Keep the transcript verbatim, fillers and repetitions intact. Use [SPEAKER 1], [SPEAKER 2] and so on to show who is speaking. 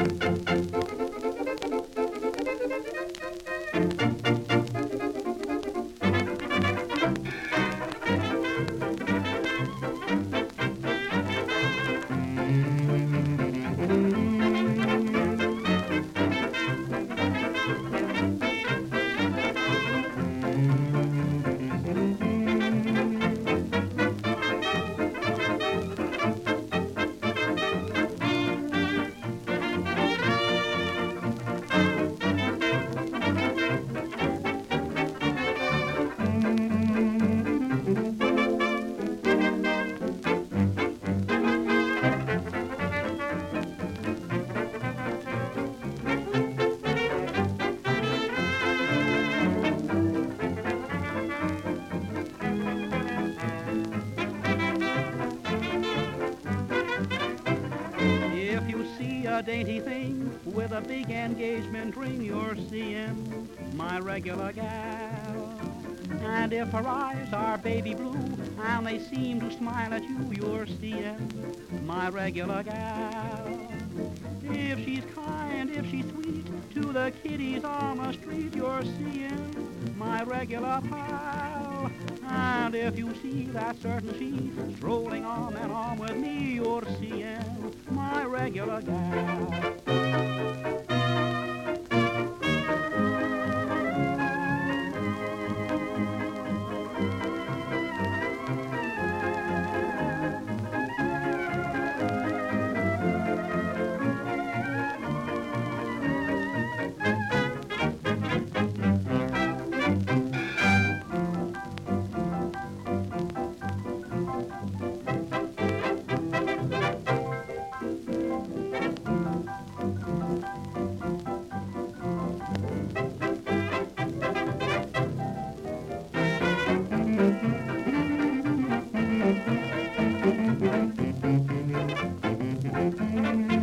[SPEAKER 1] If you see a dainty thing with a big engagement ring, you're seeing my regular gal. And if her eyes are baby blue and they seem to smile at you, you're seeing my regular gal. If she's kind, if she's sweet to the kiddies on the street, you're seeing my regular pal. And if you see that certain she's strolling on and on with me, you're seeing my regular gal. Thank you.